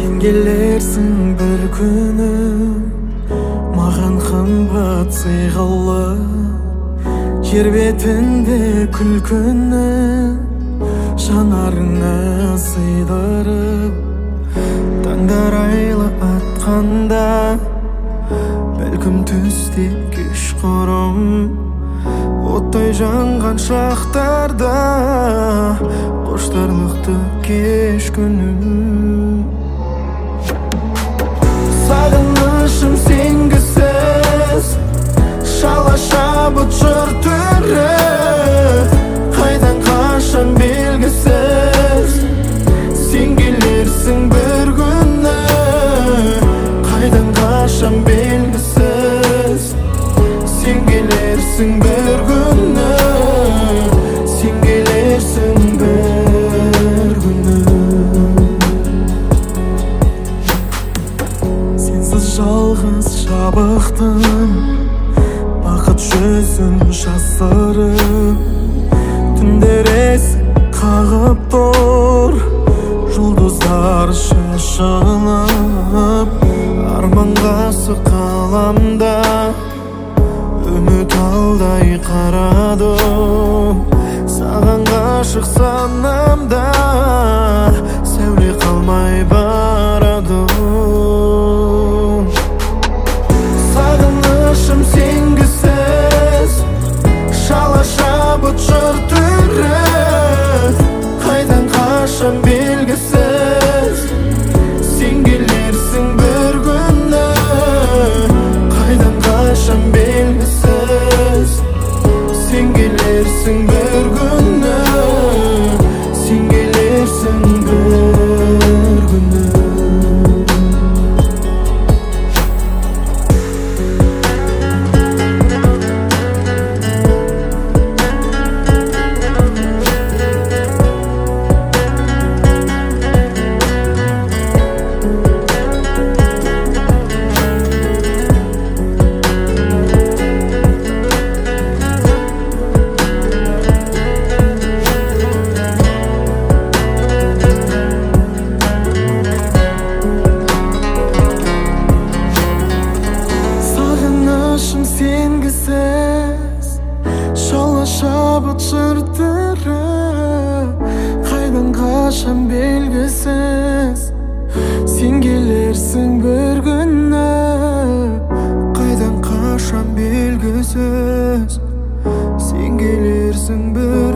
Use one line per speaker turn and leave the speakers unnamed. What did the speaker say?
келерсің бір күні, маған қымбат сыйғалы, жер бетінде күлкіні жанарыңа сыйдырып. Таңдар айлы атқанда, бәлкім түсте кешқұрым, оттай жанған шақтарда қоштарлықты кеш күнім. Сағынышым сенгісіз, шала шабыт жыр түрі, қайдан қашан белгісіз. Сен келерсің бір күні, қайдан қашан белгісіз. Сен келерсің бір күні, сен келерсің бір күні. Сенсіз жалғыз жабықтым, бақыт жүзін жасырып. Түндер есік қағып тұр, жұлдыздар шашылып. Арманға сықаламда, үміт алдай қарадым. Саған ғашық санамда, сәуле қалмай барады. Сағынышым сенгісіз, шала шабыт жыр түрі, қайдан қашан белгісіз. Сен келерсің бір күні, қайдан қашан белгісіз. Сен келерсің бір күні, сен келерсің бір күні. Сағынышым сенгісіз, шала шабыт жыр түрі, қайдан қашан белгісіз. Сен келерсің бір күні, қайдан қашан белгісіз. Сен келерсің бір